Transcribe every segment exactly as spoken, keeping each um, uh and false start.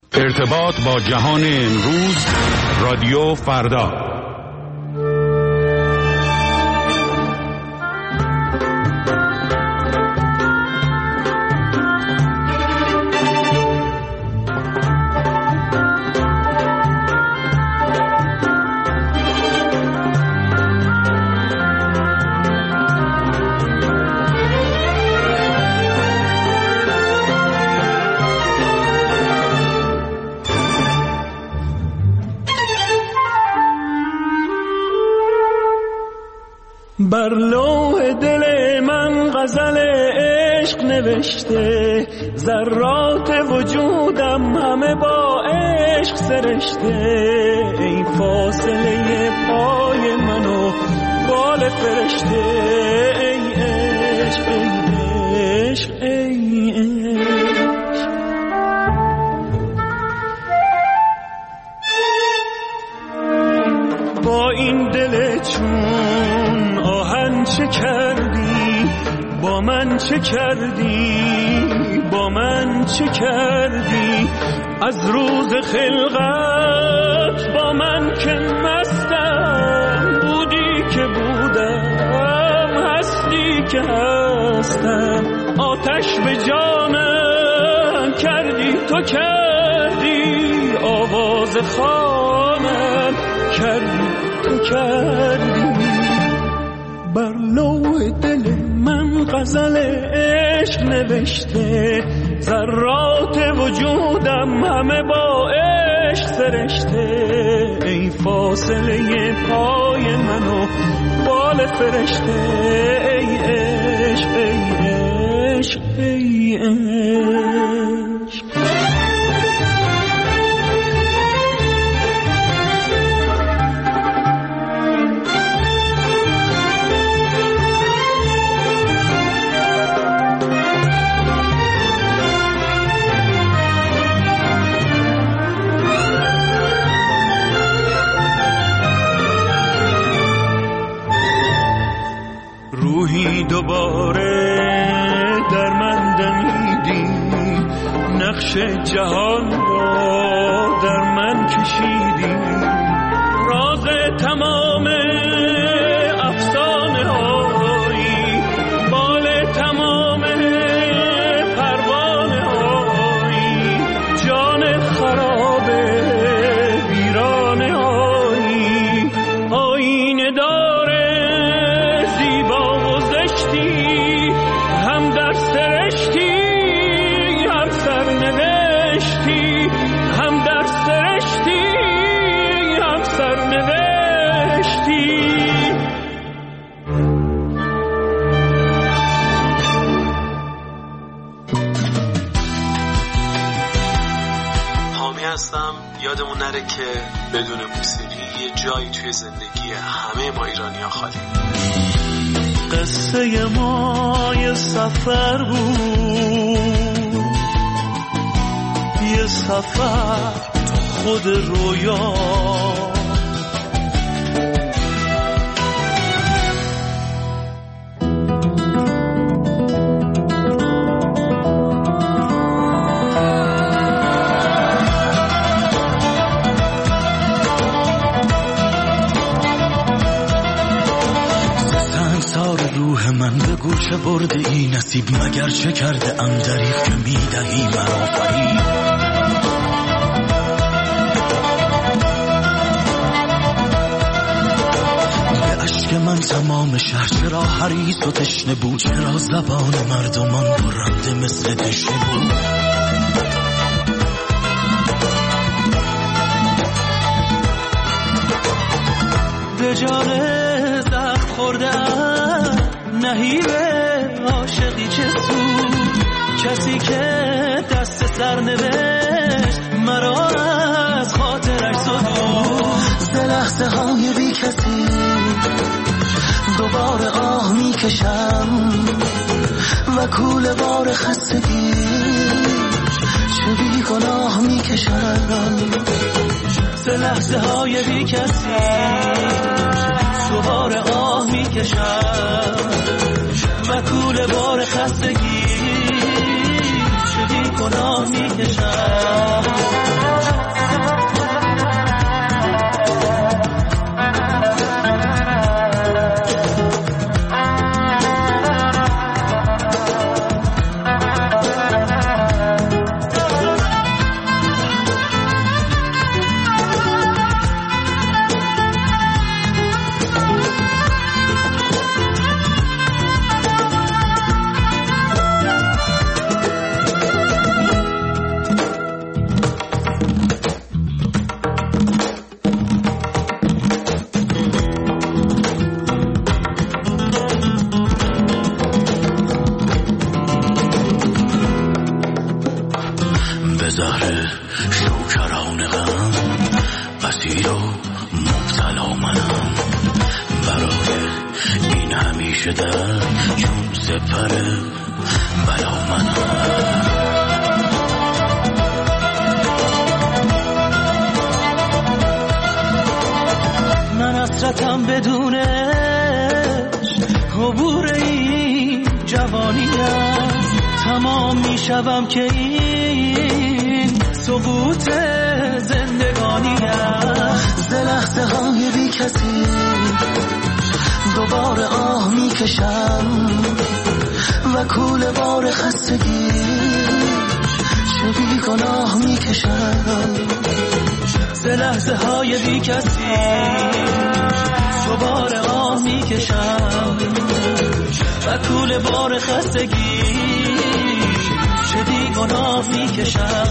ارتباط با جهان امروز، رادیو فردا. بر لوح دل من غزل عشق نوشته، ذرات وجودم همه با عشق سرشته. ای فاصله پای منو بال فرشته، ای عشق ای عشق ای عشق. با این دل چون آهن چه کردی، با من چه کردی، با من چه کردی. از روز خلقت با من که مستم، بودی که بودم، هستی که هستم. آتش به جانم کردی تو کردی، آواز خانم کردی تو کردی. بر لوح دل من غزل عشق نوشته، ذرات وجودم همه با عشق سرشته. ای فاصله پای منو بال فرشته، ای عشق ای عشق ای عشق. روحی دوباره در من دمیدی، نقش جهان را در من کشیدی. راز تمام افسانه هایی، بال تمام پروانه هایی، جان خراب ویرانه هایی. آینه داره زیبا و زشتی، هم در سرشتی هم سرنوشتی، هم در سرشتی هم سرنوشتی. حامی هستم. یادمون نره که بدون موسیقی یه جایی توی زندگی همه ما ایرانی‌ها خالی. قصه ما یه سفر بود، یه سفر خود رویا. من بگو چه برده ای نصیب، مگر چه کرده ام دریغ که میدهی مرا فریب. به عشق من تمام شهر چرا حریص و تشنه بود، چرا زبان مردمان برنده مثل دشنه بود. به جان زخم خوردم نهیب عاشقی چه سود، کسی که دست سر نوشت مرا از خاطرش زدود. ز لحظه های بی کسی دوباره آه می کشم و کوله بار خستگی چه بی گناه می کشم. ز لحظه های بی کسی دوباره آه می کشم و کوله بار خستگی چه بی گناه می کشم. به زهر شوکران غم اسیر و مبتلا منم برای این همیشه در چون سپر بلا منم من حسرتم بدونش عبور این جوانی است تمام میشوم که این سقوط زندگانی است ز لحظه های بی کسی دوباره آه میکشم و کوله بار خستگی چه بی گناه میکشم ز لحظه های بی کسی دوباره آه میکشم و کوله بار خستگی چه بی گناه میکشم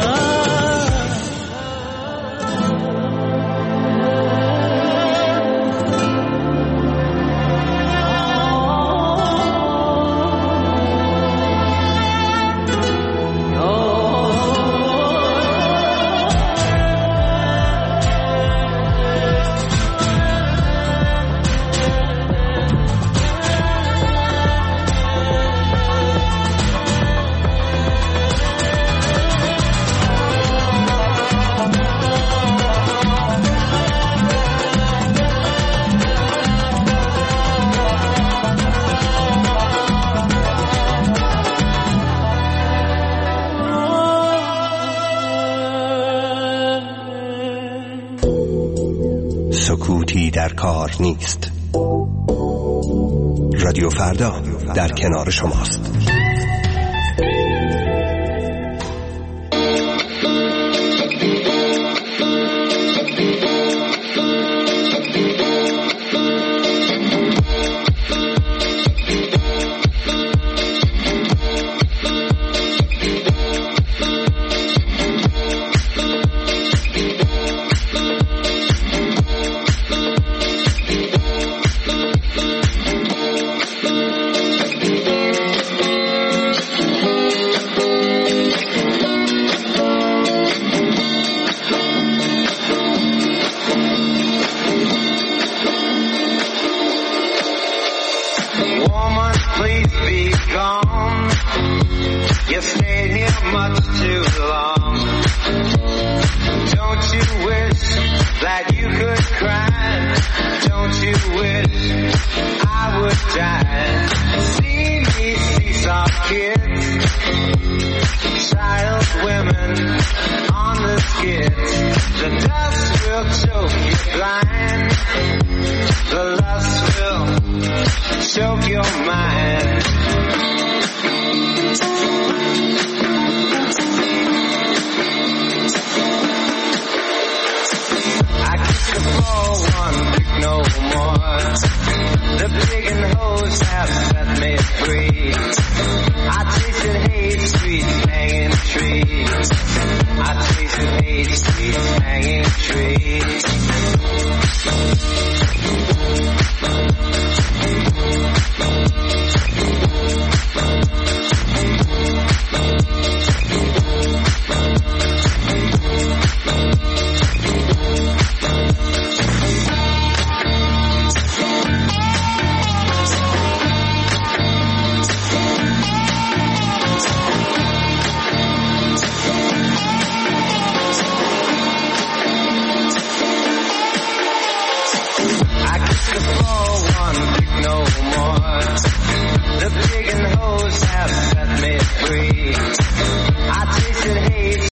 سکوتی در کار نیست. رادیو فردا در کنار شماست. The big and hoes have set me free. I